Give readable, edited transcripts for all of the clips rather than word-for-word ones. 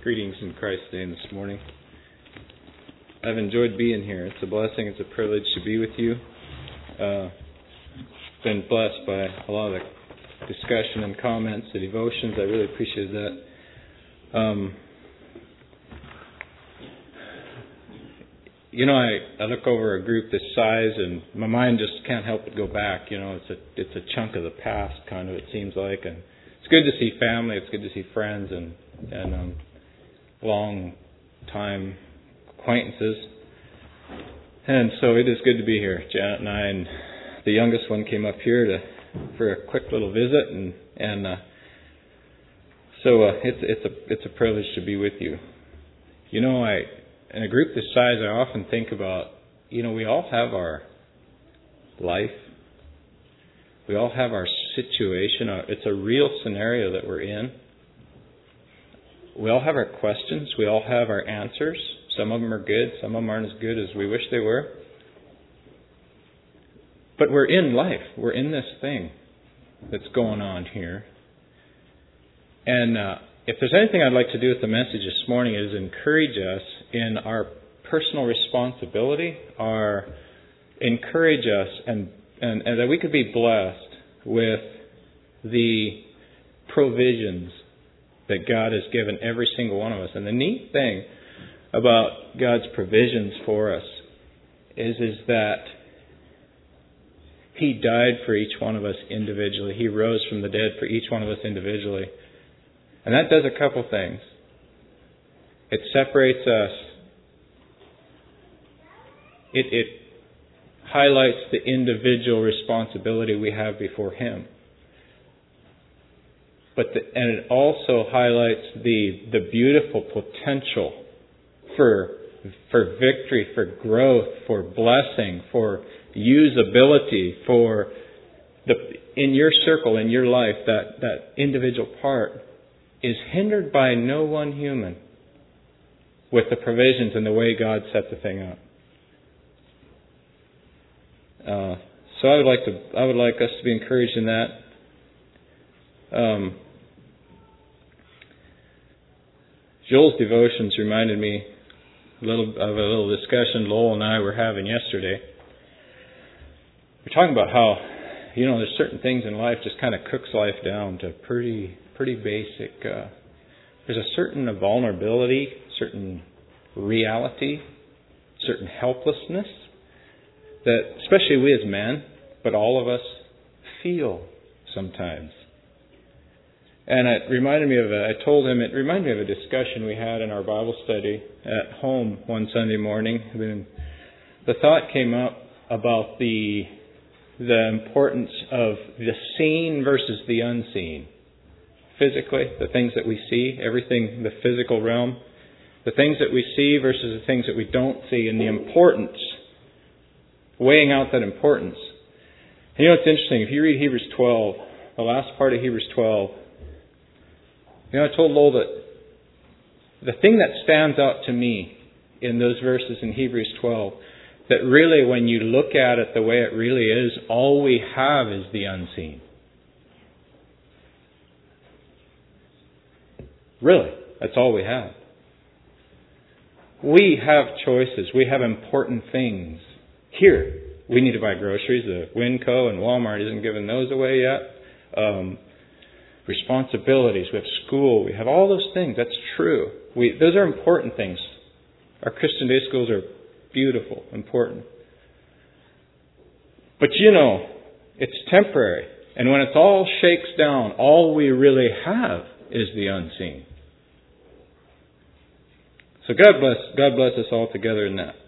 Greetings in Christ's name this morning. I've enjoyed being here. It's a blessing. It's a privilege to be with you. Been blessed by a lot of the discussion and comments, the devotions. I really appreciate that. I look over a group this size, and my mind just can't help but go back. It's a chunk of the past, kind of. It seems like, and it's good to see family. It's good to see friends and long time acquaintances. And so it is good to be here. Janet and I and the youngest one came up here for a quick little visit, so it's a privilege to be with you. In a group this size, I often think about, we all have our life. We all have our situation. It's a real scenario that we're in. We all have our questions. We all have our answers. Some of them are good. Some of them aren't as good as we wish they were. But we're in life. We're in this thing that's going on here. And if there's anything I'd like to do with the message this morning, is encourage us in our personal responsibility, encourage us and that we could be blessed with the provisions that God has given every single one of us. And the neat thing about God's provisions for us is that He died for each one of us individually. He rose from the dead for each one of us individually. And that does a couple things. It separates us. It highlights the individual responsibility we have before Him. And it also highlights the beautiful potential for victory, for growth, for blessing, for usability, in your circle, in your life, that individual part is hindered by no one human with the provisions and the way God set the thing up. So I would like us to be encouraged in that. Joel's devotions reminded me of a little discussion Lowell and I were having yesterday. We're talking about how, there's certain things in life just kind of cooks life down to pretty basic. There's a certain vulnerability, certain reality, certain helplessness that, especially we as men, but all of us feel sometimes. And it reminded me it reminded me of a discussion we had in our Bible study at home one Sunday morning. The thought came up about the importance of the seen versus the unseen. Physically, the things that we see, everything, the physical realm, the things that we see versus the things that we don't see, and the importance, weighing out that importance. And it's interesting, if you read Hebrews 12, the last part of Hebrews 12, I told Lowell that the thing that stands out to me in those verses in Hebrews 12, that really when you look at it the way it really is, all we have is the unseen. Really, that's all we have. We have choices. We have important things. Here, we need to buy groceries. The Winco and Walmart isn't giving those away yet. Responsibilities. We have school. We have all those things. That's true. Those are important things. Our Christian day schools are beautiful, important. But it's temporary. And when it all shakes down, all we really have is the unseen. So God bless us all together in that.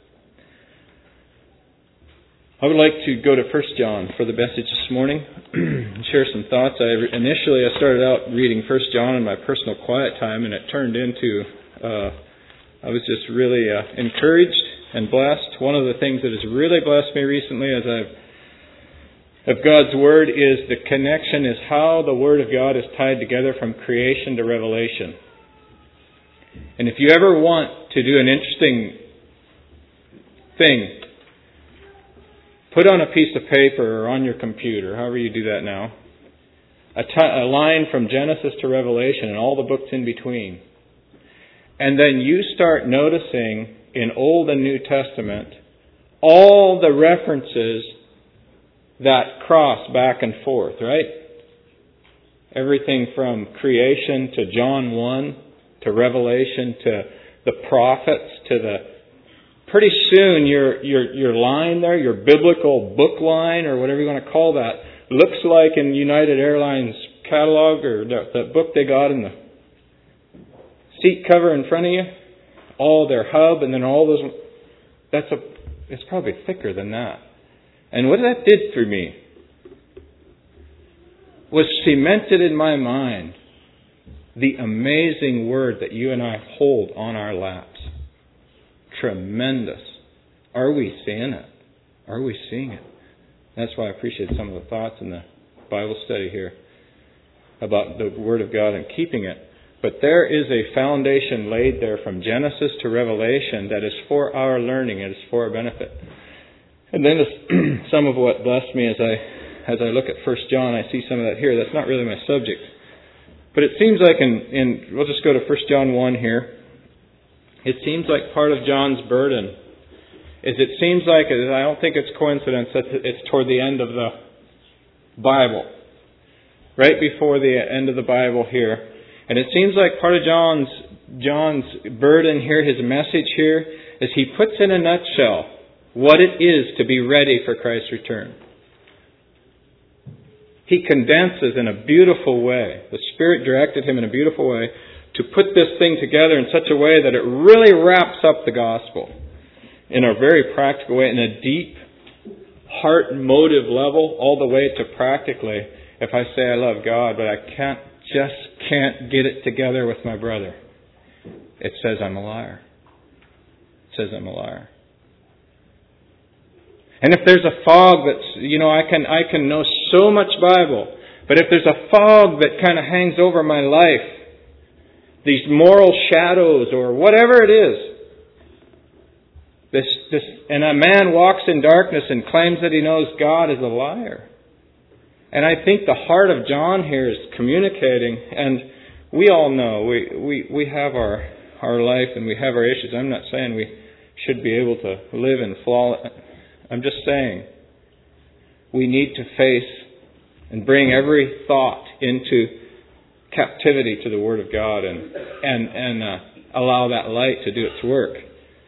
I would like to go to 1 John for the message this morning and share some thoughts. Initially I started out reading 1 John in my personal quiet time, and it turned into, I was just really encouraged and blessed. One of the things that has really blessed me recently of God's Word is the connection, is how the Word of God is tied together from creation to Revelation. And if you ever want to do an interesting thing, put on a piece of paper or on your computer, however you do that now, a line from Genesis to Revelation and all the books in between. And then you start noticing in Old and New Testament all the references that cross back and forth, right? Everything from creation to John 1 to Revelation to the prophets to the... Pretty soon your line there, your biblical book line or whatever you want to call that, looks like in United Airlines catalog or the book they got in the seat cover in front of you, all their hub and then all those... It's probably thicker than that. And what that did for me was cemented in my mind the amazing Word that you and I hold on our laps. Tremendous. Are we seeing it? Are we seeing it? That's why I appreciate some of the thoughts in the Bible study here about the Word of God and keeping it. But there is a foundation laid there from Genesis to Revelation that is for our learning. It is for our benefit. And then some of what blessed me as I look at 1 John, I see some of that here. That's not really my subject. But it seems like we'll just go to 1 John 1 here. It seems like part of John's burden is I don't think it's coincidence that it's toward the end of the Bible. Right before the end of the Bible here. And it seems like part of John's burden here, his message here, is he puts in a nutshell what it is to be ready for Christ's return. He condenses in a beautiful way. The Spirit directed him in a beautiful way to put this thing together in such a way that it really wraps up the gospel in a very practical way, in a deep heart and motive level, all the way to practically, if I say I love God, but I just can't get it together with my brother, it says I'm a liar. It says I'm a liar. And if there's a fog that's, I can know so much Bible, but if there's a fog that kind of hangs over my life, these moral shadows or whatever it is, and a man walks in darkness and claims that he knows God, is a liar. And I think the heart of John here is communicating, and we all know, we have our life and we have our issues. I'm not saying we should be able to live in flawless. I'm just saying we need to face and bring every thought into captivity to the Word of God and allow that light to do its work.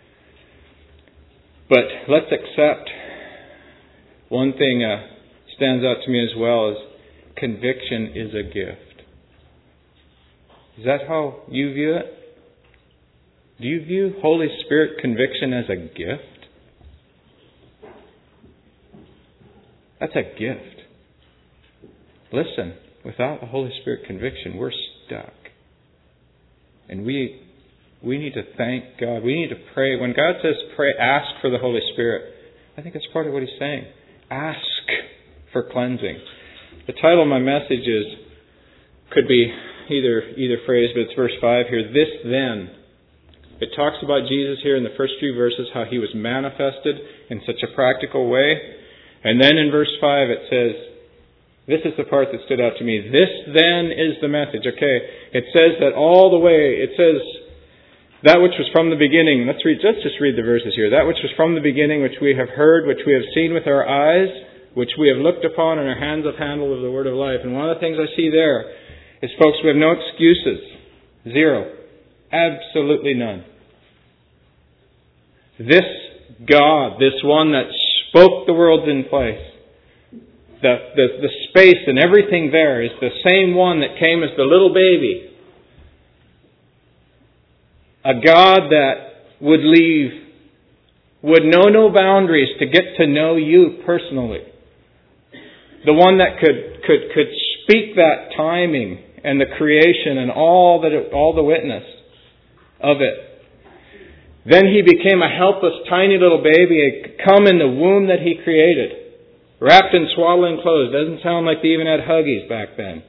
But let's accept one thing stands out to me as well is conviction is a gift. Is that how you view it? Do you view Holy Spirit conviction as a gift? That's a gift. Listen, without the Holy Spirit conviction, we're stuck. And we need to thank God. We need to pray. When God says pray, ask for the Holy Spirit, I think that's part of what He's saying. Ask for cleansing. The title of my message could be either phrase, but it's verse 5 here. This then. It talks about Jesus here in the first few verses, how He was manifested in such a practical way. And then in verse 5 it says, this is the part that stood out to me. This then is the message. Okay, it says that all the way, it says that which was from the beginning. Let's just read the verses here. That which was from the beginning, which we have heard, which we have seen with our eyes, which we have looked upon, and our hands have handled of the word of life. And one of the things I see there is, folks, we have no excuses. Zero. Absolutely none. This God, this one that spoke the worlds in place, the space and everything there is the same one that came as the little baby. A God that would know no boundaries to get to know you personally. The one that could speak that timing and the creation and all the witness of it. Then He became a helpless, tiny little baby, come in the womb that He created, wrapped in swaddling clothes. Doesn't sound like they even had Huggies back then.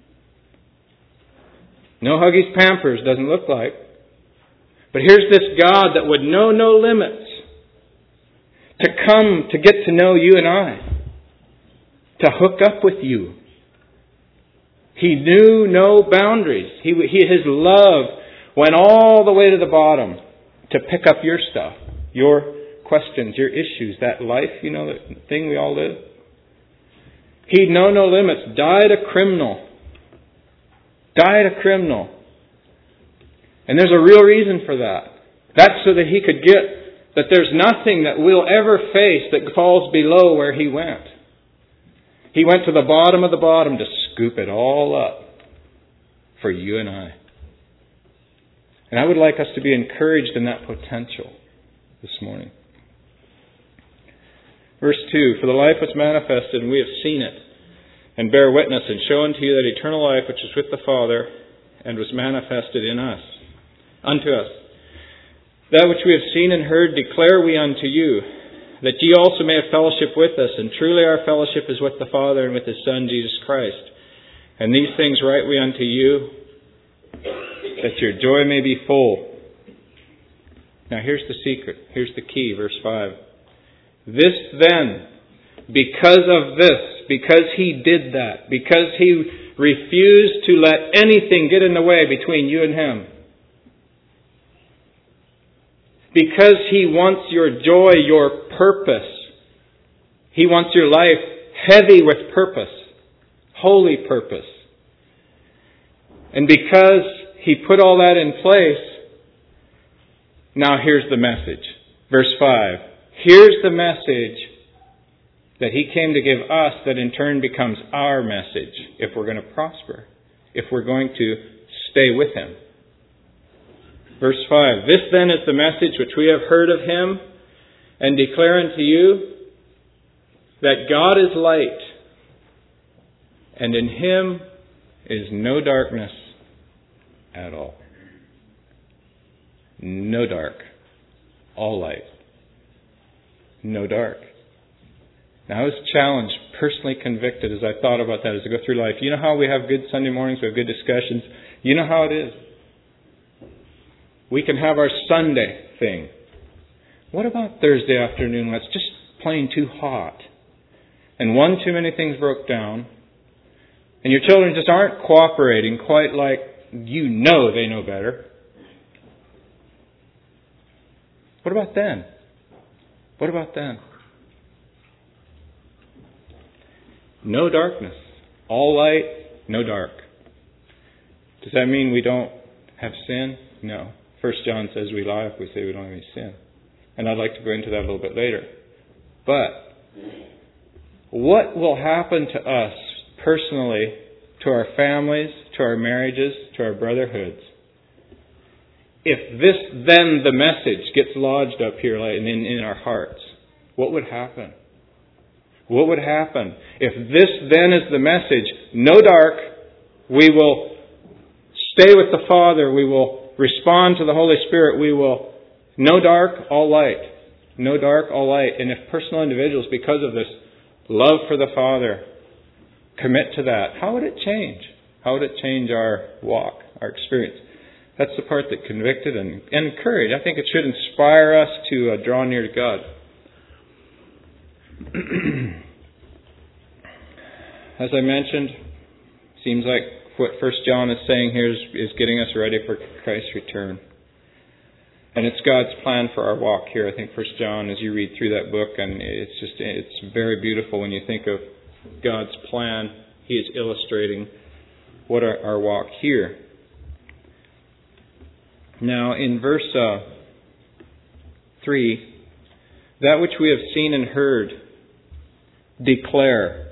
No Huggies Pampers, doesn't look like. But here's this God that would know no limits to come to get to know you and I, to hook up with you. He knew no boundaries. His love went all the way to the bottom to pick up your stuff, your questions, your issues, that life, that thing we all live. He'd know no limits, died a criminal. And there's a real reason for that. That's so that He could get that there's nothing that we'll ever face that falls below where He went. He went to the bottom of the bottom to scoop it all up for you and I. And I would like us to be encouraged in that potential this morning. Verse 2, for the life was manifested, and we have seen it, and bear witness, and show unto you that eternal life which is with the Father, and was manifested in us, unto us. That which we have seen and heard declare we unto you, that ye also may have fellowship with us, and truly our fellowship is with the Father and with His Son, Jesus Christ. And these things write we unto you, that your joy may be full. Now here's the secret. Here's the key, verse 5. This then, because of this, because He did that, because He refused to let anything get in the way between you and Him, because He wants your joy, your purpose, He wants your life heavy with purpose, holy purpose. And because He put all that in place, now here's the message. Verse 5. Here's the message that He came to give us that in turn becomes our message if we're going to prosper, if we're going to stay with Him. Verse 5. This then is the message which we have heard of Him and declare unto you, that God is light, and in Him is no darkness at all. No dark. All light. No dark. Now I was challenged, personally convicted as I thought about that as I go through life. You know how we have good Sunday mornings, we have good discussions. You know how it is. We can have our Sunday thing. What about Thursday afternoon when it's just plain too hot? And one too many things broke down. And your children just aren't cooperating quite like you know they know better. What about then? What about then? No darkness. All light, no dark. Does that mean we don't have sin? No. 1 John says we lie if we say we don't have any sin. And I'd like to go into that a little bit later. But what will happen to us personally, to our families, to our marriages, to our brotherhoods, if this then the message gets lodged up here in our hearts? What would happen? What would happen if this then is the message? No dark, we will stay with the Father, we will respond to the Holy Spirit, we will no dark, all light. No dark, all light. And if personal individuals, because of this love for the Father, commit to that, how would it change? How would it change our walk, our experience? That's the part that convicted and encouraged. I think it should inspire us to draw near to God. As I mentioned, seems like what 1 John is saying here is getting us ready for Christ's return. And it's God's plan for our walk here. I think 1 John, as you read through that book, and it's very beautiful when you think of God's plan. He is illustrating what our walk here. Now, in verse 3, that which we have seen and heard, declare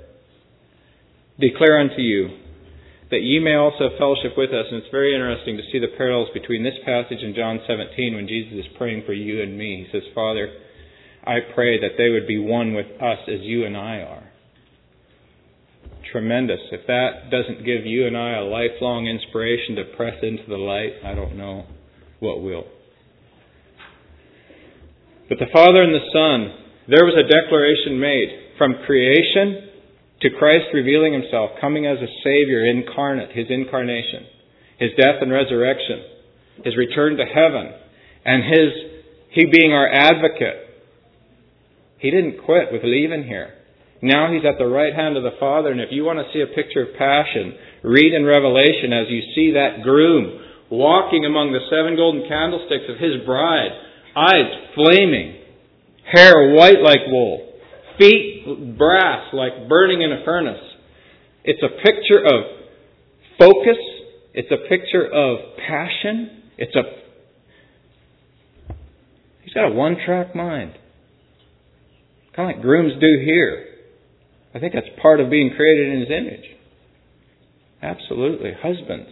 unto you, that ye may also have fellowship with us. And it's very interesting to see the parallels between this passage and John 17 when Jesus is praying for you and me. He says, Father, I pray that they would be one with us as you and I are. Tremendous. If that doesn't give you and I a lifelong inspiration to press into the light, I don't know what will. But the Father and the Son, there was a declaration made from creation to Christ revealing Himself, coming as a Savior incarnate, His incarnation, His death and resurrection, His return to heaven, and He being our advocate. He didn't quit with leaving here. Now He's at the right hand of the Father, and if you want to see a picture of passion, read in Revelation as you see that groom walking among the 7 golden candlesticks of His bride, eyes flaming, hair white like wool, feet brass like burning in a furnace. It's a picture of focus. It's a picture of passion. He's got a one-track mind. Kind of like grooms do here. I think that's part of being created in His image. Absolutely. Husbands.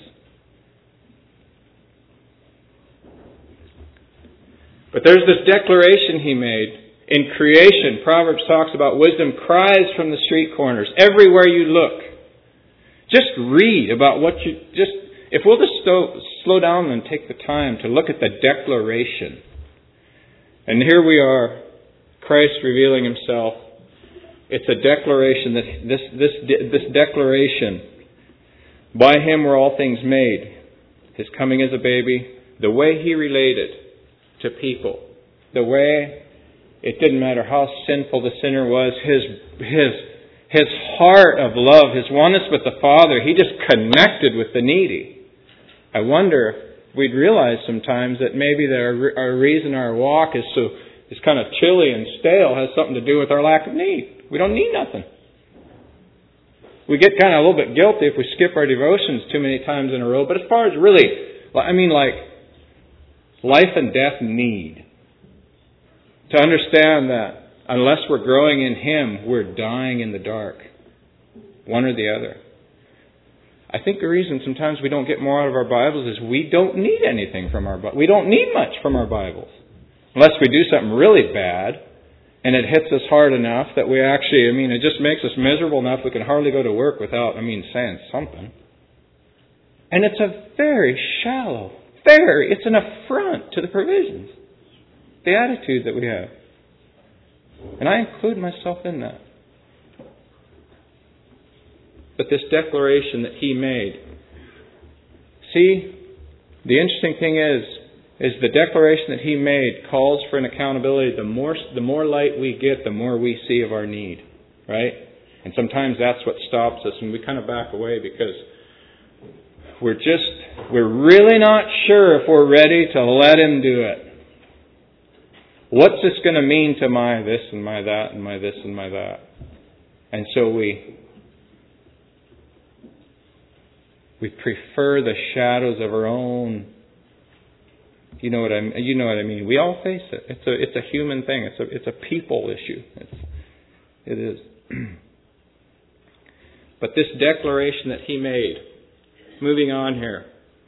But there's this declaration He made in creation. Proverbs talks about wisdom cries from the street corners. Everywhere you look. Just read about what if we'll just slow down and take the time to look at the declaration. And here we are, Christ revealing Himself. It's a declaration that this declaration, by Him were all things made. His coming as a baby, the way He related to people, the way it didn't matter how sinful the sinner was, His heart of love, His oneness with the Father, He just connected with the needy. I wonder, we'd realize sometimes that maybe our reason our walk is kind of chilly and stale has something to do with our lack of need. We don't need nothing. We get kind of a little bit guilty if we skip our devotions too many times in a row. But as far as really, like life and death need. To understand that unless we're growing in Him, we're dying in the dark. One or the other. I think the reason sometimes we don't get more out of our Bibles is we don't need anything from our Bibles. We don't need much from our Bibles. Unless we do something really bad and it hits us hard enough that we actually, it just makes us miserable enough we can hardly go to work without, saying something. And it's a very shallow, it's an affront to the provisions. The attitude that we have. And I include myself in that. But this declaration that He made. See, the interesting thing is the declaration that He made calls for an accountability. The more light we get, the more we see of our need. Right? And sometimes that's what stops us and we kind of back away because we're really not sure if we're ready to let Him do it. What's this going to mean to my this and my that and my this and my that? And so we prefer the shadows of our own. You know what I mean. We all face it. It's a human thing. It's a people issue. It is. But this declaration that He made, moving on here.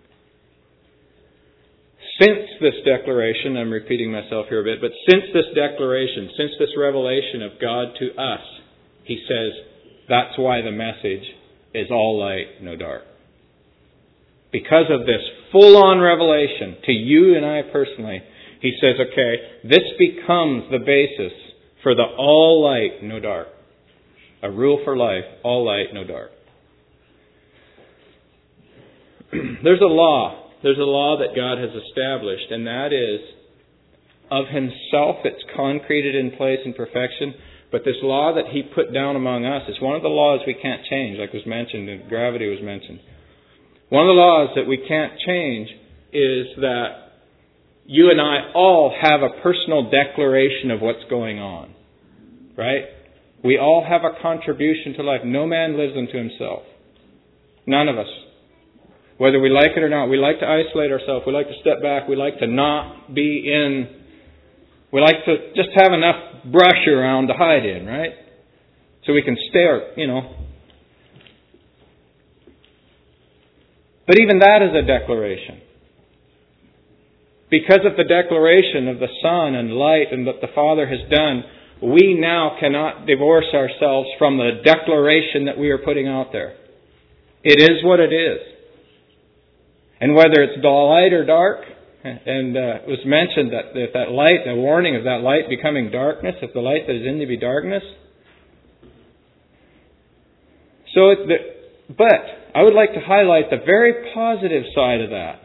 Since this declaration, I'm repeating myself here a bit, but since this declaration, since this revelation of God to us, He says, that's why the message is all light, no dark. Because of this full-on revelation to you and I personally, He says, okay, this becomes the basis for the all light, no dark. A rule for life, all light, no dark. There's a law that God has established, and that is of Himself. It's concreted in place in perfection. But this law that He put down among us is one of the laws we can't change, like was mentioned, and gravity was mentioned. One of the laws that we can't change is that you and I all have a personal declaration of what's going on. Right? We all have a contribution to life. No man lives unto himself. None of us. Whether we like it or not, we like to isolate ourselves. We like to step back. We like to not be in. We like to just have enough brush around to hide in, right? So we can stare, But even that is a declaration. Because of the declaration of the Son and light and what the Father has done, we now cannot divorce ourselves from the declaration that we are putting out there. It is what it is. And whether it's light or dark, and it was mentioned that if that light, the warning of that light becoming darkness, if the light that is in thee be darkness. But I would like to highlight the very positive side of that.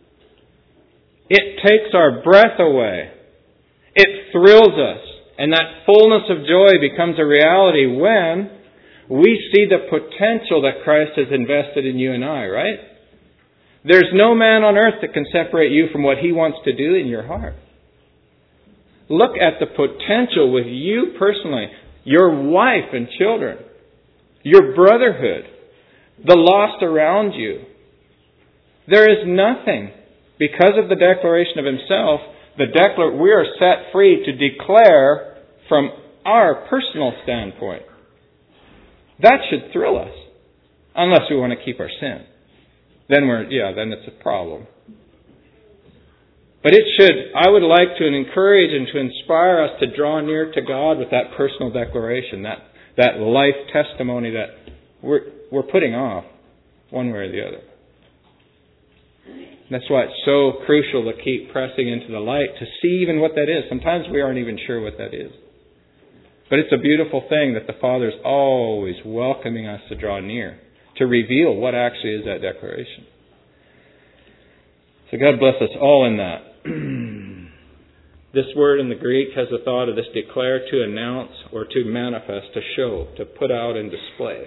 It takes our breath away. It thrills us. And that fullness of joy becomes a reality when we see the potential that Christ has invested in you and I, right? There's no man on earth that can separate you from what He wants to do in your heart. Look at the potential with you personally, your wife and children, your brotherhood, the lost around you. There is nothing, because of the declaration of Himself, we are set free to declare from our personal standpoint. That should thrill us, unless we want to keep our sin. Then it's a problem. But I would like to encourage and to inspire us to draw near to God with that personal declaration, that life testimony that we're putting off one way or the other. That's why it's so crucial to keep pressing into the light to see even what that is. Sometimes we aren't even sure what that is. But it's a beautiful thing that the Father's always welcoming us to draw near, to reveal what actually is that declaration. So God bless us all in that. This word in the Greek has the thought of this: declare, to announce, or to manifest, to show, to put out and display.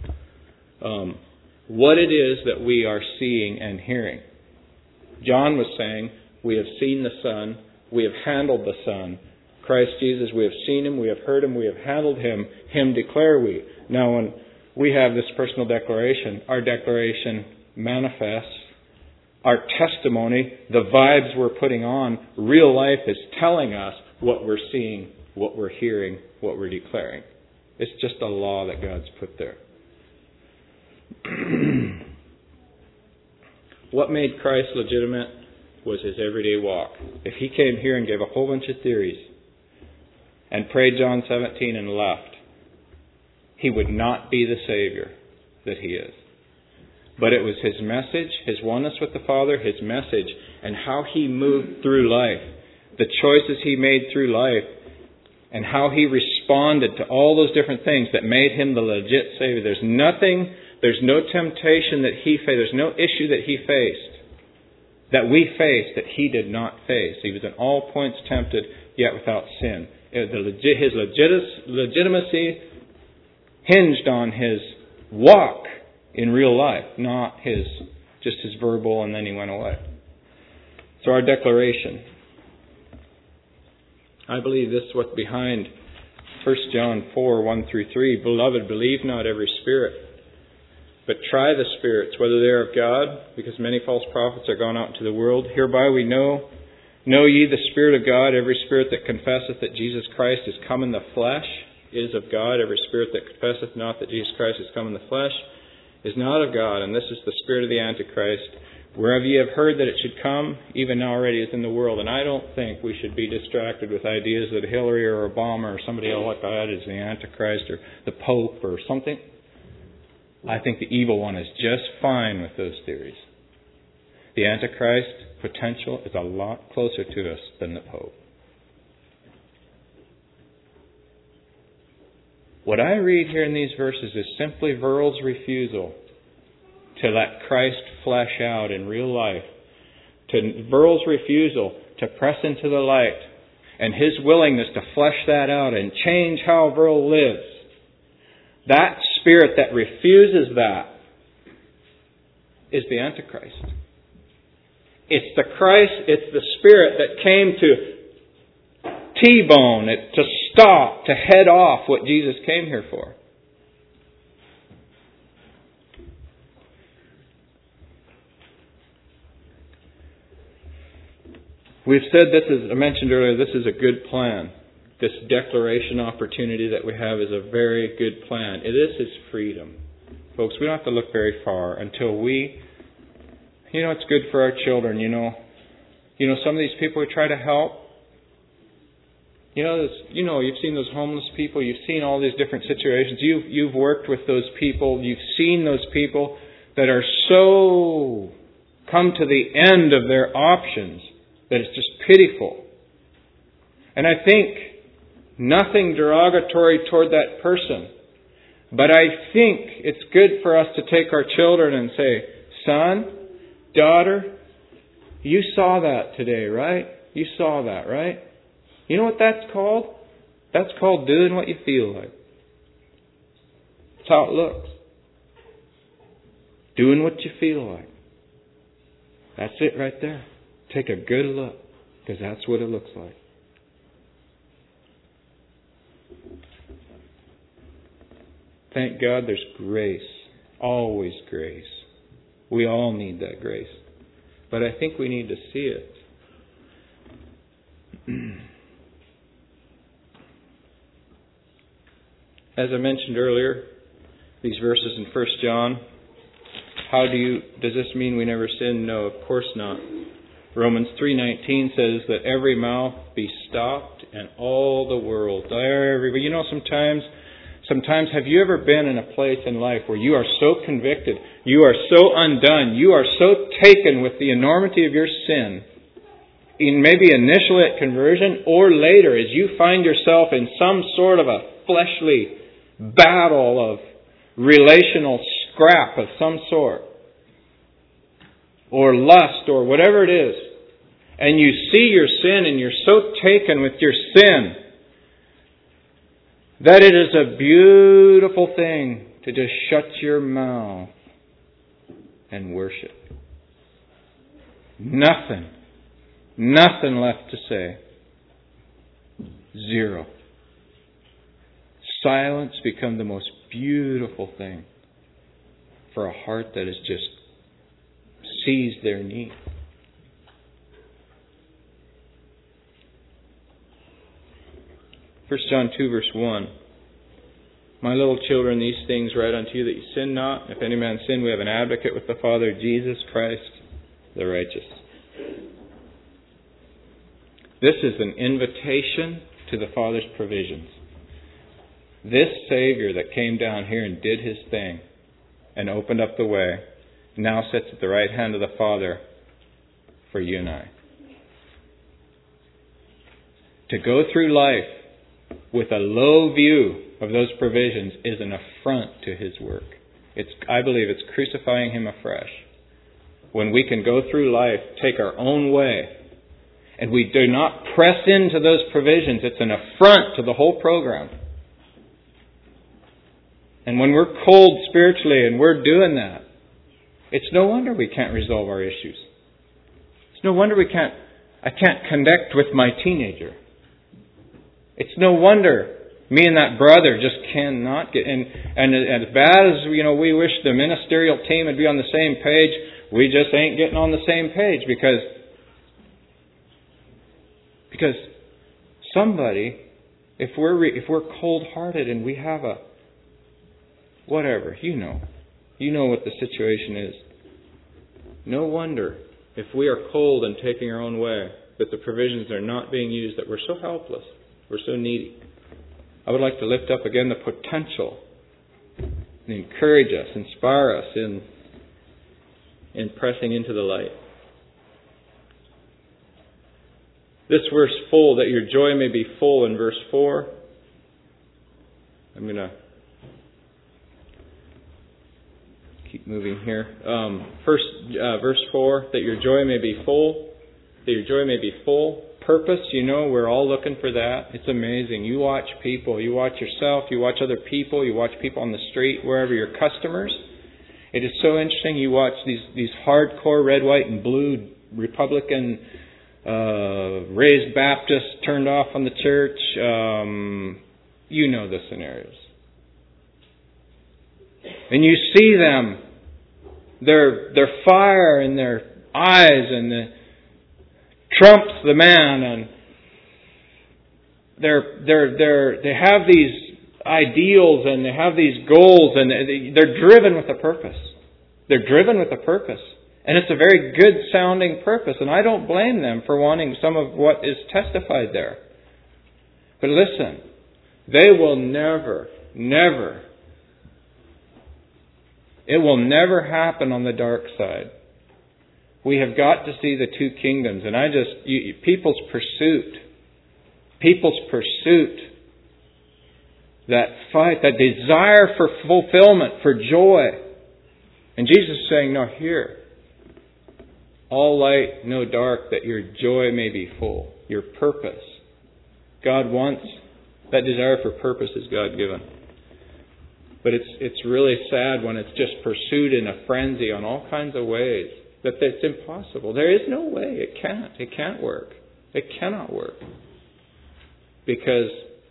What it is that we are seeing and hearing. John was saying, we have seen the Son, we have handled the Son. Christ Jesus, we have seen Him, we have heard Him, we have handled Him. Him declare we. Now when we have this personal declaration, our declaration manifests. Our testimony, the vibes we're putting on, real life is telling us what we're seeing, what we're hearing, what we're declaring. It's just a law that God's put there. What made Christ legitimate was His everyday walk. If He came here and gave a whole bunch of theories and prayed John 17 and left, He would not be the Savior that He is. But it was His message, His oneness with the Father, His message, and how He moved through life, the choices He made through life, and how He responded to all those different things that made Him the legit Savior. There's no temptation that He faced, there's no issue that He faced, that we faced, that He did not face. He was in all points tempted, yet without sin. His legitimacy hinged on His walk in real life, not just his verbal and then He went away. So our declaration. I believe this is what's behind 1 John 4, 1 through 3. Beloved, believe not every spirit, but try the spirits, whether they are of God, because many false prophets are gone out into the world. Hereby we know ye the Spirit of God. Every spirit that confesseth that Jesus Christ is come in the flesh is of God. Every spirit that confesseth not that Jesus Christ is come in the flesh is not of God, and this is the spirit of the Antichrist. Wherever ye have heard that it should come, even now already is in the world. And I don't think we should be distracted with ideas that Hillary or Obama or somebody else like that is the Antichrist or the Pope or something. I think the evil one is just fine with those theories. The Antichrist potential is a lot closer to us than the Pope. What I read here in these verses is simply Verl's refusal to let Christ flesh out in real life. To Verl's refusal to press into the light and his willingness to flesh that out and change how Verl lives. That spirit that refuses that is the Antichrist. It's the Christ, it's the spirit that came to T-bone, to stop, to head off what Jesus came here for. We've said I mentioned earlier, this is a good plan. This declaration opportunity that we have is a very good plan. This is freedom. Folks, we don't have to look very far until it's good for our children, some of these people who try to help, you've seen those homeless people, you've seen all these different situations, you've worked with those people, you've seen those people that are so come to the end of their options that it's just pitiful. And I think nothing derogatory toward that person, but I think it's good for us to take our children and say, son, daughter, you saw that today, right? You saw that, right? You know what that's called? That's called doing what you feel like. That's how it looks. Doing what you feel like. That's it right there. Take a good look, because that's what it looks like. Thank God there's grace. Always grace. We all need that grace. But I think we need to see it. As I mentioned earlier, these verses in 1 John, does this mean we never sin? No, of course not. Romans 3:19 says that every mouth be stopped and all the world. You know, sometimes have you ever been in a place in life where you are so convicted, you are so undone, you are so taken with the enormity of your sin, maybe initially at conversion or later as you find yourself in some sort of a fleshly battle of relational scrap of some sort, or lust, or whatever it is, and you see your sin and you're so taken with your sin that it is a beautiful thing to just shut your mouth and worship. Nothing left to say. Zero. Silence become the most beautiful thing for a heart that has just seized their need. First John 2 verse 1. My little children, these things write unto you that you sin not. If any man sin, we have an advocate with the Father, Jesus Christ, the righteous. This is an invitation to the Father's provisions. This Savior that came down here and did His thing and opened up the way now sits at the right hand of the Father for you and I. To go through life with a low view of those provisions is an affront to His work. I believe it's crucifying Him afresh. When we can go through life, take our own way, and we do not press into those provisions, it's an affront to the whole program. And when we're cold spiritually and we're doing that, it's no wonder we can't resolve our issues. It's no wonder I can't connect with my teenager. It's no wonder me and that brother just cannot get in. And as bad as we wish the ministerial team would be on the same page, we just ain't getting on the same page because somebody, if we're cold-hearted and we have a whatever, you know what the situation is. No wonder if we are cold and taking our own way, that the provisions are not being used, that we're so helpless, we're so needy. I would like to lift up again the potential and encourage us, inspire us in pressing into the light. This verse full, that your joy may be full, in verse 4. I'm going to keep moving here. First, verse 4, that your joy may be full. That your joy may be full. Purpose, we're all looking for that. It's amazing. You watch people. You watch yourself. You watch other people. You watch people on the street, wherever your customers. It is so interesting. You watch these hardcore red, white, and blue Republican, raised Baptists turned off on the church. You know the scenarios. And you see them, their fire in their eyes, and Trump's the man, and they have these ideals and they have these goals, and they're driven with a purpose. They're driven with a purpose. And it's a very good sounding purpose, and I don't blame them for wanting some of what is testified there. But listen, they will never, it will never happen on the dark side. We have got to see the two kingdoms. And people's pursuit, that fight, that desire for fulfillment, for joy. And Jesus is saying, no, here, all light, no dark, that your joy may be full. Your purpose. God wants, that desire for purpose is God-given. But it's really sad when it's just pursued in a frenzy on all kinds of ways. that it's impossible. There is no way. It can't. It can't work. It cannot work. Because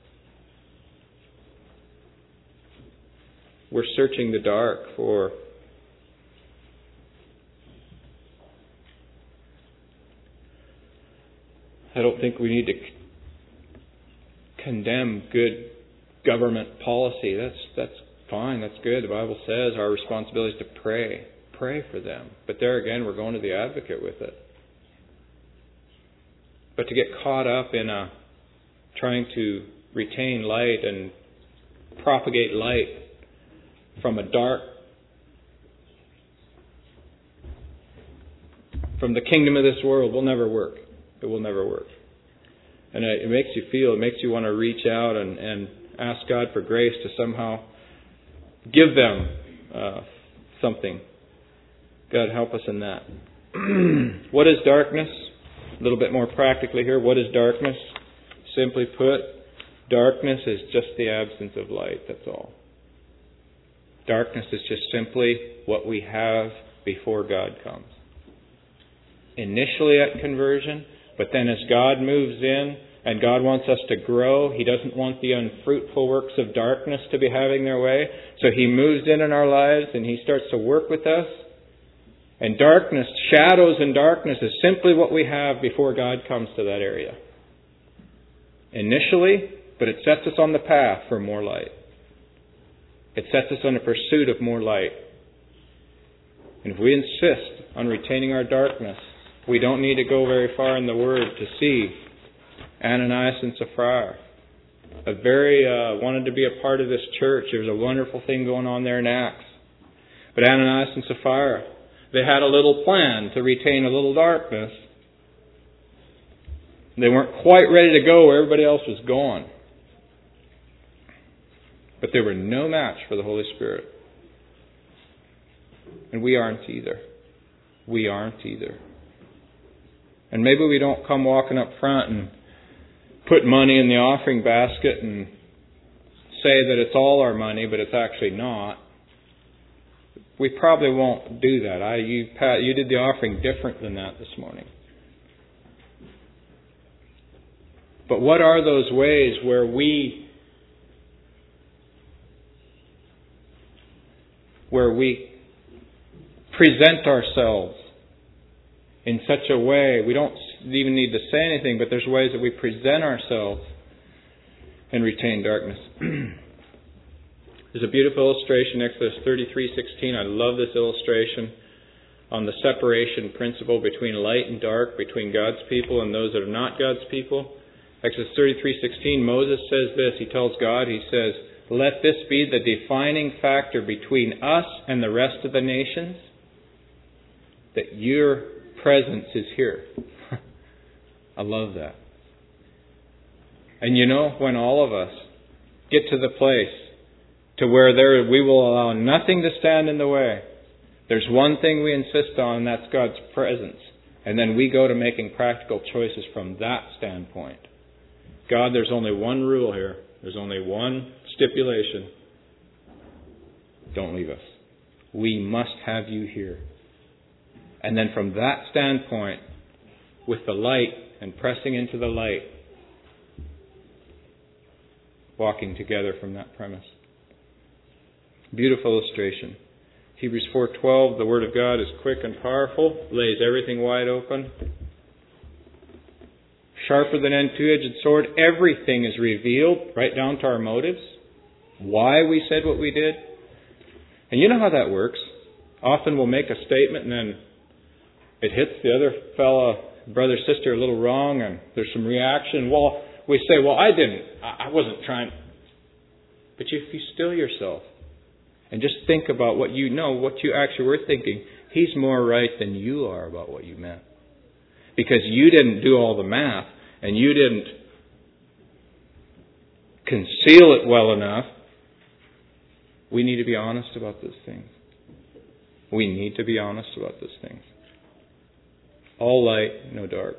we're searching the dark for I don't think we need to condemn good government policy. That's fine. That's good. The Bible says our responsibility is to pray. Pray for them. But there again, we're going to the advocate with it. But to get caught up in trying to retain light and propagate light from from the kingdom of this world will never work. It will never work. And it makes you want to reach out and ask God for grace to somehow give them something. God, help us in that. What is darkness? A little bit more practically here. What is darkness? Simply put, darkness is just the absence of light. That's all. Darkness is just simply what we have before God comes. Initially at conversion, but then as God moves in and God wants us to grow, He doesn't want the unfruitful works of darkness to be having their way. So He moves in our lives and He starts to work with us. And darkness, shadows and darkness is simply what we have before God comes to that area. Initially, but it sets us on the path for more light. It sets us on a pursuit of more light. And if we insist on retaining our darkness, we don't need to go very far in the Word to see Ananias and Sapphira. Wanted to be a part of this church. There was a wonderful thing going on there in Acts. But Ananias and Sapphira, they had a little plan to retain a little darkness. They weren't quite ready to go where everybody else was going. But they were no match for the Holy Spirit. And we aren't either. We aren't either. And maybe we don't come walking up front and put money in the offering basket and say that it's all our money, but it's actually not. We probably won't do that. You did the offering different than that this morning. But what are those ways where we present ourselves in such a way, we don't even need to say anything, but there's ways that we present ourselves and retain darkness. There's a beautiful illustration, Exodus 33:16. I love this illustration on the separation principle between light and dark, between God's people and those that are not God's people. Exodus 33:16, Moses says this. He tells God, he says, "Let this be the defining factor between us and the rest of the nations, that your presence is here." I love that. And you know, when all of us get to the place to where we will allow nothing to stand in the way, there's one thing we insist on, and that's God's presence. And then we go to making practical choices from that standpoint. God, there's only one rule here. There's only one stipulation. Don't leave us. We must have you here. And then from that standpoint, with the light and pressing into the light, walking together from that premise. Beautiful illustration. Hebrews 4:12, the Word of God is quick and powerful, lays everything wide open. Sharper than any two-edged sword, everything is revealed, right down to our motives. Why we said what we did. And you know how that works. Often we'll make a statement and then it hits the other fella, brother, sister, a little wrong, and there's some reaction. Well, we say, I wasn't trying. But if you still yourself and just think about what you know, what you actually were thinking, He's more right than you are about what you meant. Because you didn't do all the math, and you didn't conceal it well enough. We need to be honest about those things. We need to be honest about those things. All light, no dark.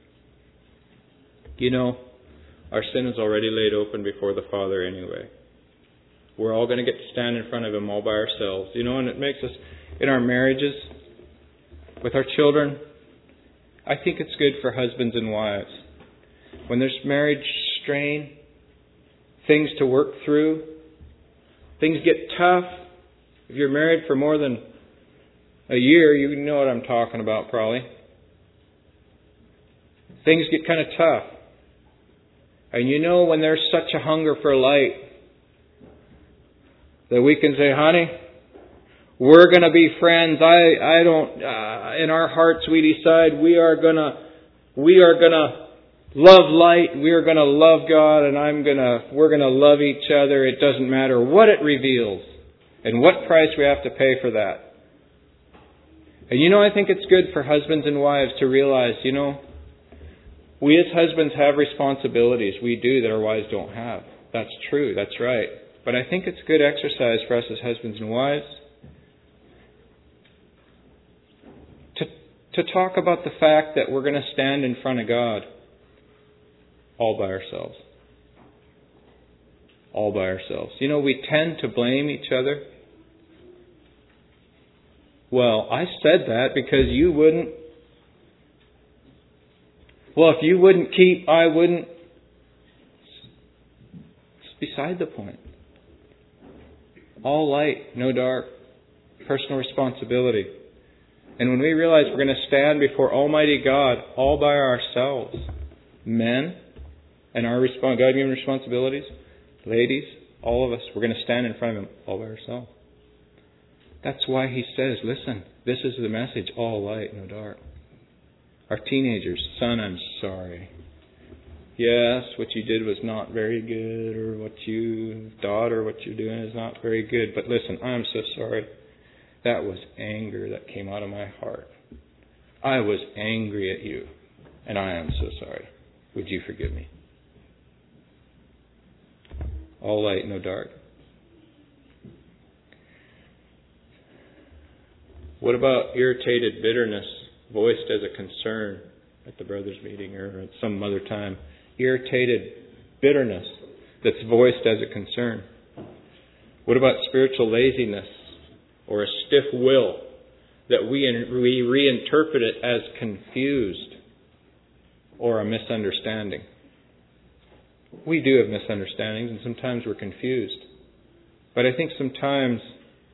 You know, our sin is already laid open before the Father anyway. We're all going to get to stand in front of Him all by ourselves. You know, and it makes us, in our marriages, with our children, I think it's good for husbands and wives. When there's marriage strain, things to work through, things get tough. If you're married for more than a year, you know what I'm talking about probably. Things get kind of tough. And you know when there's such a hunger for light that we can say, honey, we're going to be friends. In our hearts we decide we are going to love light. We are going to love God, and we're going to love each other. It doesn't matter what it reveals and what price we have to pay for that. And I think it's good for husbands and wives to realize, we as husbands have responsibilities we do that our wives don't have. That's true. That's right. But I think it's good exercise for us as husbands and wives to talk about the fact that we're going to stand in front of God all by ourselves. All by ourselves. We tend to blame each other. Well, I said that because you wouldn't. Well, if you wouldn't keep, I wouldn't. It's beside the point. All light, no dark. Personal responsibility. And when we realize we're going to stand before Almighty God all by ourselves, men, and our God-given responsibilities, ladies, all of us, we're going to stand in front of Him all by ourselves. That's why He says, listen, this is the message, all light, no dark. Our teenagers, son, I'm sorry. Yes, what you did was not very good, or what you're doing is not very good. But listen, I'm so sorry. That was anger that came out of my heart. I was angry at you, and I am so sorry. Would you forgive me? All light, no dark. What about irritated bitterness voiced as a concern at the brothers' meeting or at some other time? Irritated bitterness that's voiced as a concern. What about spiritual laziness or a stiff will that we reinterpret it as confused or a misunderstanding? We do have misunderstandings, and sometimes we're confused. But I think sometimes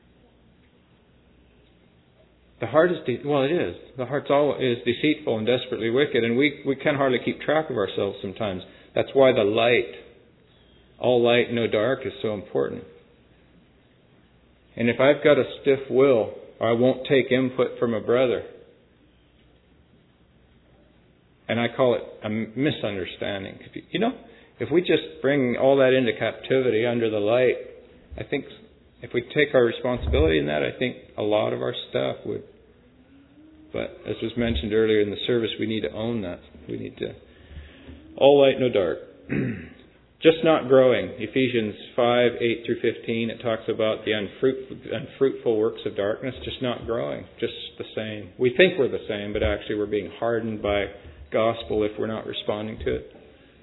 the heart is, it is. The heart is deceitful and desperately wicked, and we can hardly keep track of ourselves sometimes. That's why the light, all light, no dark, is so important. And if I've got a stiff will, I won't take input from a brother. And I call it a misunderstanding. If we just bring all that into captivity under the light, I think if we take our responsibility in that, I think a lot of our stuff would. But as was mentioned earlier in the service, we need to own that. We need to. All light, no dark. Just not growing. Ephesians 5, 8 through 15, it talks about the unfruitful works of darkness, just not growing, just the same. We think we're the same, but actually we're being hardened by gospel if we're not responding to it.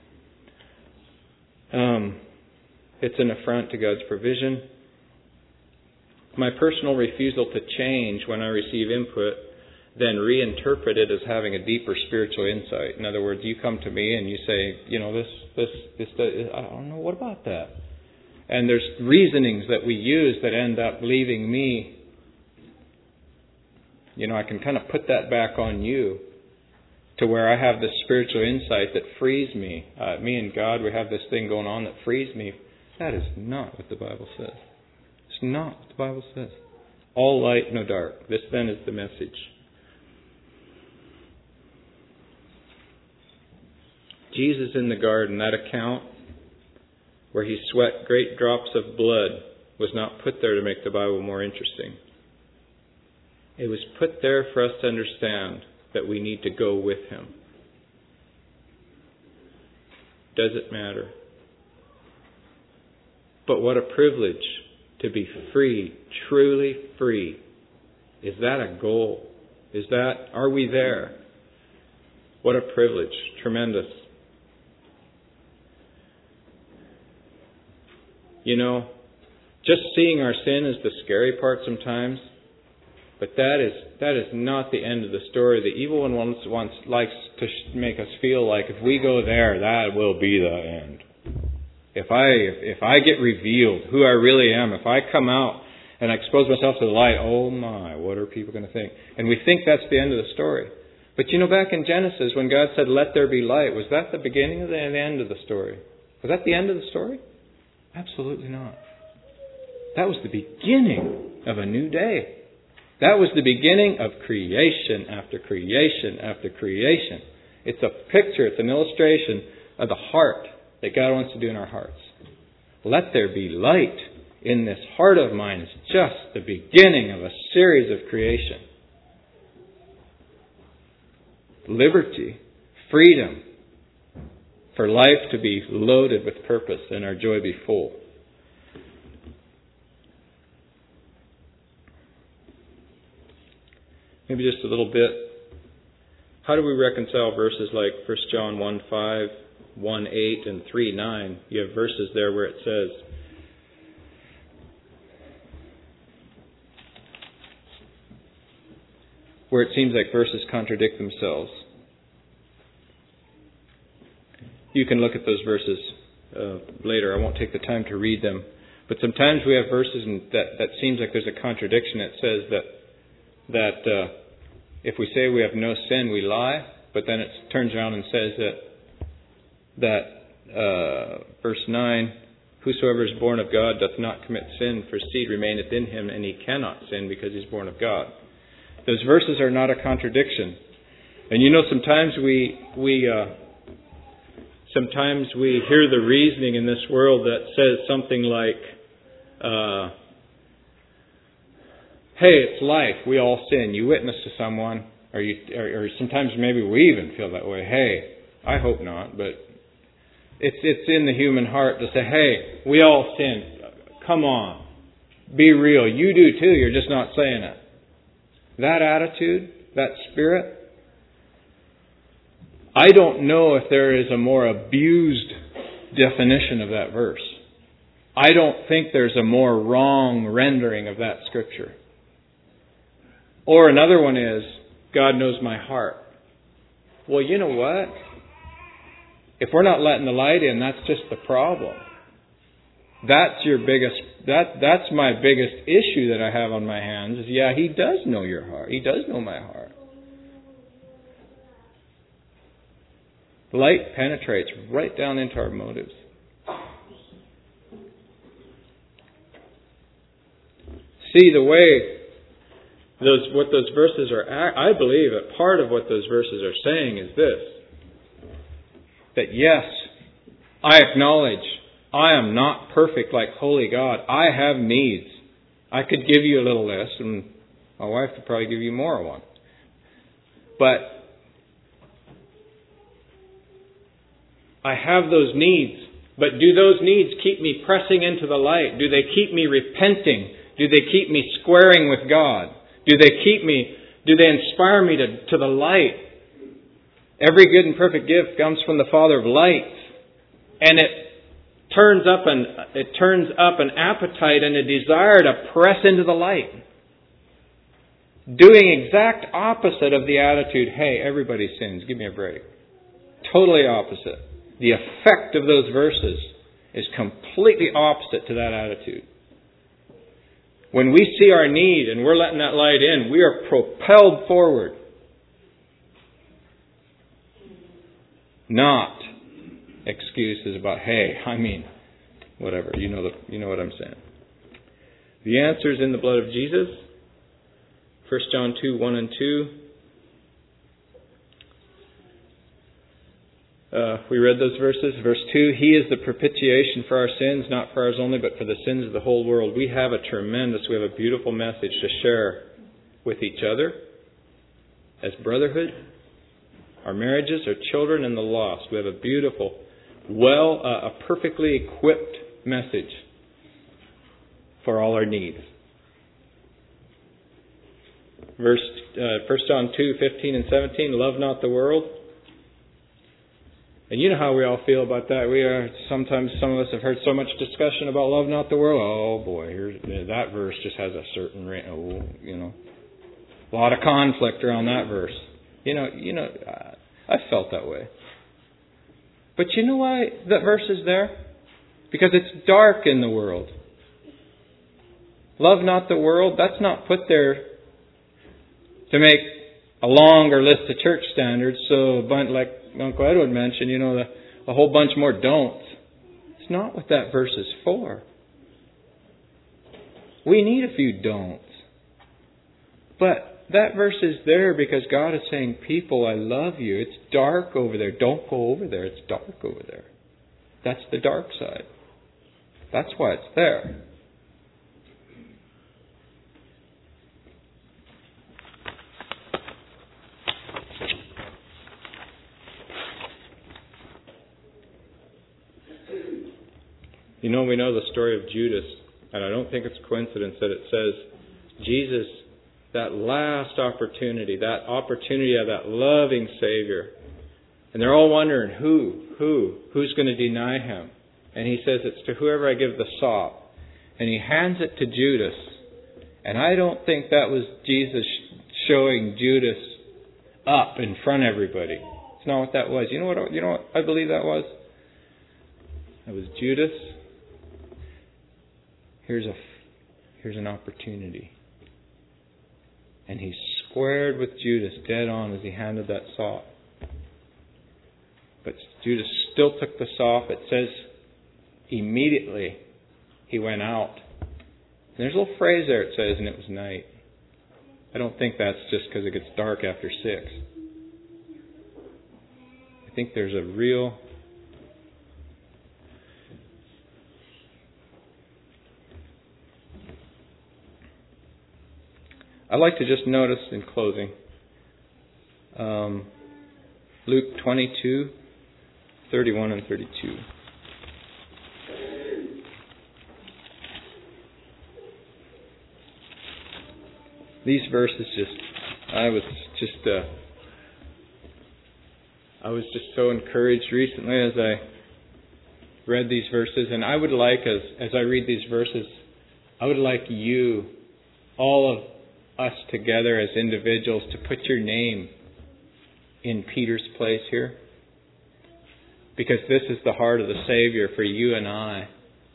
It's an affront to God's provision. My personal refusal to change when I receive input, then reinterpret it as having a deeper spiritual insight. In other words, you come to me and you say, this, I don't know, what about that? And there's reasonings that we use that end up leaving me, I can kind of put that back on you to where I have this spiritual insight that frees me. Me and God, we have this thing going on that frees me. That is not what the Bible says. It's not what the Bible says. All light, no dark. This then is the message. Jesus in the garden, that account where He sweat great drops of blood was not put there to make the Bible more interesting. It was put there for us to understand that we need to go with Him. Does it matter? But what a privilege to be free, truly free. Is that a goal? Are we there? What a privilege. Tremendous. Just seeing our sin is the scary part sometimes. But that is not the end of the story. The evil one likes to make us feel like if we go there, that will be the end. If I get revealed who I really am, if I come out and I expose myself to the light, oh my, what are people going to think? And we think that's the end of the story. But back in Genesis, when God said, "Let there be light," was that the beginning or the end of the story? Was that the end of the story? Absolutely not. That was the beginning of a new day. That was the beginning of creation after creation after creation. It's a picture, it's an illustration of the heart that God wants to do in our hearts. Let there be light in this heart of mine is just the beginning of a series of creation. Liberty, freedom, for life to be loaded with purpose and our joy be full. Maybe just a little bit. How do we reconcile verses like 1 John 1:5, 1:8, and 3:9? You have verses there where it says, where it seems like verses contradict themselves. You can look at those verses later. I won't take the time to read them. But sometimes we have verses that seems like there's a contradiction. It says that if we say we have no sin, we lie. But then it turns around and says that verse 9, "Whosoever is born of God doth not commit sin, for seed remaineth in him, and he cannot sin because he is born of God." Those verses are not a contradiction. And sometimes sometimes we hear the reasoning in this world that says something like, "Hey, it's life. We all sin." You witness to someone, or sometimes maybe we even feel that way. Hey, I hope not, but it's in the human heart to say, "Hey, we all sin. Come on, be real. You do too. You're just not saying it." That attitude, that spirit, I don't know if there is a more abused definition of that verse. I don't think there's a more wrong rendering of that scripture. Or another one is, God knows my heart. Well, you know what? If we're not letting the light in, that's just the problem. That's my biggest issue that I have on my hands is, yeah, He does know your heart. He does know my heart. Light penetrates right down into our motives. See, the way what those verses are, I believe that part of what those verses are saying is this: that yes, I acknowledge I am not perfect like holy God. I have needs. I could give you a little list, and my wife could probably give you more one. But I have those needs. But do those needs keep me pressing into the light? Do they keep me repenting? Do they keep me squaring with God? Do they inspire me to the light? Every good and perfect gift comes from the Father of light. And it turns up an appetite and a desire to press into the light. Doing exact opposite of the attitude, hey, everybody sins, give me a break. Totally opposite. The effect of those verses is completely opposite to that attitude. When we see our need and we're letting that light in, we are propelled forward. Not excuses about, hey, whatever. You know what I'm saying. The answer is in the blood of Jesus. 1 John 2, 1 and 2. We read those verses. Verse 2, He is the propitiation for our sins, not for ours only, but for the sins of the whole world. We have a beautiful message to share with each other as brotherhood, our marriages, our children, and the lost. We have a beautiful, a perfectly equipped message for all our needs. 1 John 2, 15 and 17, love not the world. And you know how we all feel about that. Sometimes some of us have heard so much discussion about love not the world. Oh boy, that verse just has a certain, A lot of conflict around that verse. I felt that way. But you know why that verse is there? Because it's dark in the world. Love not the world. That's not put there to make a longer list of church standards. So, like Uncle Edward mentioned, a whole bunch more don'ts. It's not what that verse is for. We need a few don'ts. But that verse is there because God is saying, people, I love you. It's dark over there. Don't go over there. It's dark over there. That's the dark side. That's why it's there. We know the story of Judas, and I don't think it's coincidence that it says Jesus, that last opportunity, of that loving Savior. And they're all wondering, who's going to deny Him? And He says, it's to whoever I give the sop. And He hands it to Judas. And I don't think that was Jesus showing Judas up in front of everybody. It's not what that was. You know what I believe that was? It was Judas. Here's an opportunity. And He squared with Judas dead on as He handed that sop. But Judas still took the sop. It says immediately he went out. And there's a little phrase there, it says, and it was night. I don't think that's just because it gets dark after 6. I think there's a real... I'd like to just notice in closing Luke 22, 31 and 32. These verses I was just so encouraged recently as I read these verses, and I would like, as I read these verses, I would like you, all of us together as individuals, to put your name in Peter's place here. Because this is the heart of the Savior for you and I.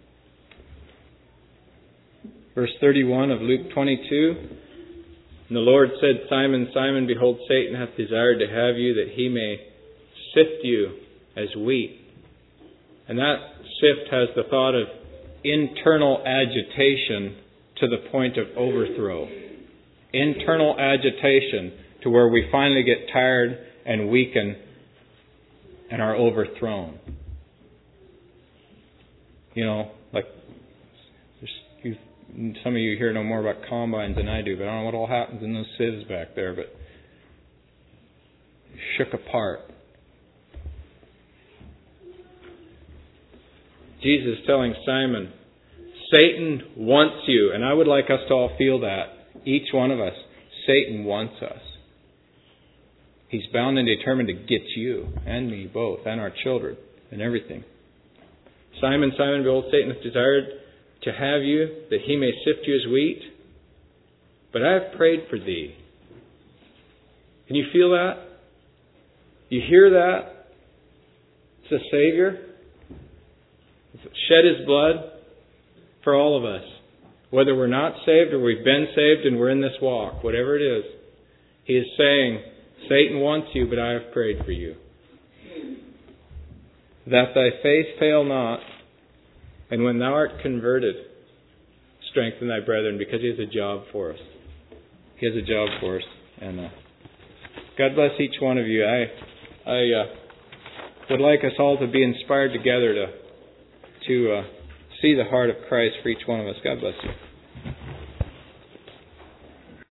Verse 31 of Luke 22. And the Lord said, Simon, Simon, behold, Satan hath desired to have you, that he may sift you as wheat. And that sift has the thought of internal agitation to the point of overthrow. Internal agitation to where we finally get tired and weaken and are overthrown. Like some of you here know more about combines than I do, but I don't know what all happens in those sieves back there, but shook apart. Jesus is telling Simon, Satan wants you, and I would like us to all feel that. Each one of us, Satan wants us. He's bound and determined to get you and me both, and our children, and everything. Simon, Simon, behold, Satan hath desired to have you, that he may sift you as wheat. But I have prayed for thee. Can you feel that? You hear that? It's the Savior. Shed His blood for all of us. Whether we're not saved or we've been saved and we're in this walk, whatever it is, He is saying, Satan wants you, but I have prayed for you. That thy faith fail not, and when thou art converted, strengthen thy brethren, because He has a job for us. He has a job for us. And God bless each one of you. I would like us all to be inspired together to see the heart of Christ for each one of us. God bless you.